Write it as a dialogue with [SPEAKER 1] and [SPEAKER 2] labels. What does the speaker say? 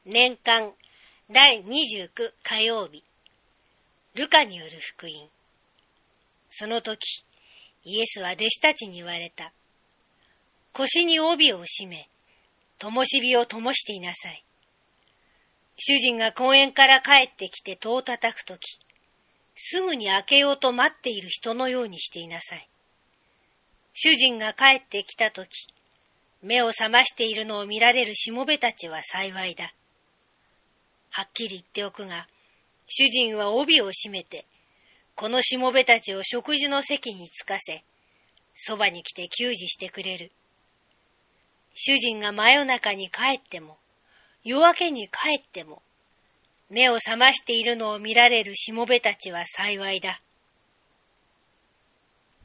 [SPEAKER 1] 年間第29火曜日、ルカによる福音。その時、イエスは弟子たちに言われた。腰に帯を締め、灯火を灯していなさい。主人が公園から帰ってきて戸を叩くとき、すぐに開けようと待っている人のようにしていなさい。主人が帰ってきたとき、目を覚ましているのを見られるしもべたちは幸いだ。はっきり言っておくが、主人は帯を締めて、このしもべたちを食事の席につかせ、そばに来て給仕してくれる。主人が真夜中に帰っても、夜明けに帰っても、目を覚ましているのを見られるしもべたちは幸いだ。